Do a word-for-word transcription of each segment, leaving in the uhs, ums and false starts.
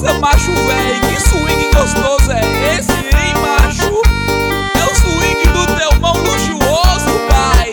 Nossa, macho véi, que swing gostoso é esse, hein, macho? É o swing do teu mão luxuoso, pai.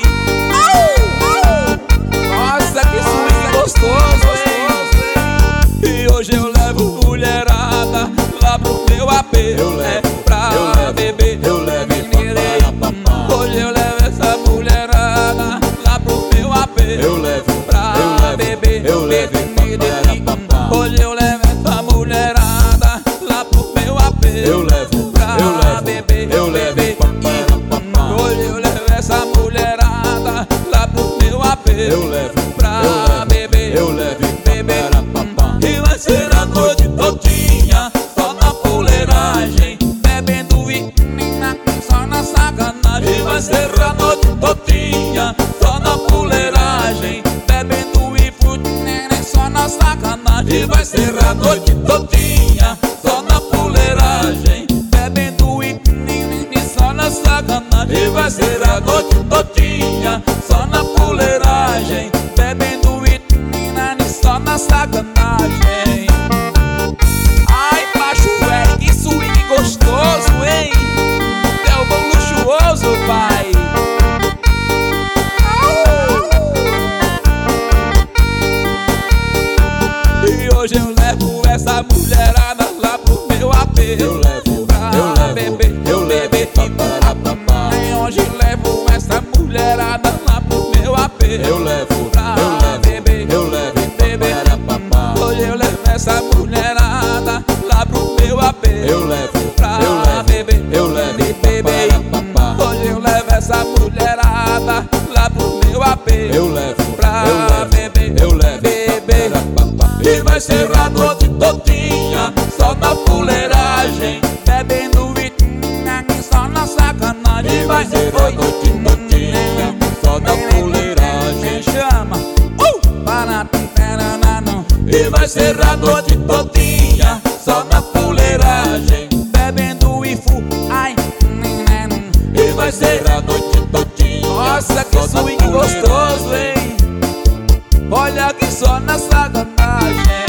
Nossa, que swing gostoso, hein? E hoje eu levo mulherada lá pro meu A P. Eu levo, é pra eu levo, beber. eu levo Menina, para papá. hoje eu levo essa mulherada lá pro meu A P. Eu levo, pra eu levo, beber. eu levo para papá. Hoje eu levo essa mulherada lá pro meu A P. Eu levo, pra eu levo, beber, eu levo beber. para papá. Hoje eu levo essa mulherada lá pro meu A P. Eu levo, pra eu levo, beber, eu levo beber. para papá. E vai ser a noite todinha só na fuleiragem, bebendo e menina só na sacanagem. E vai ser a noite todinha só na fuleiragem, bebendo e futinere só na sacanagem. E vai ser a noite todinha só na fuleiragem, bebendo e menina só na sacanagem. E vai ser a noite todinha só na fuleiragem, bebendo e menina só na sacanagem. Ai, macho velho, que swing gostoso, hein? É o bom luxuoso, pai. E hoje eu levo essa mulherada lá pro meu A P. Eu levo, pra eu levo, beber, eu levo beber para papá. e hoje levo essa mulherada lá pro meu A P. Eu levo, pra eu levo, beber, eu levo beber. para papá. Hoje eu levo essa mulherada lá pro meu A P. Eu levo, pra eu levo, beber, eu levo beber. para papá. Hoje eu levo essa mulherada lá pro meu A P. Eu levo, pra eu levo, beber, eu levo beber. para papá. E vai ser a noite todinha só na fuleiragem, bebendo e só na sacanagem. E vai ser a noite todinha só na fuleiragem. Chama, uh! Para, para, não. E vai ser a noite todinha só na fuleiragem. Bebendo e fu, ai, E vai ser a noite todinha. nossa, que só na swing fuleiragem. gostoso, hein? Olha que só na sacanagem.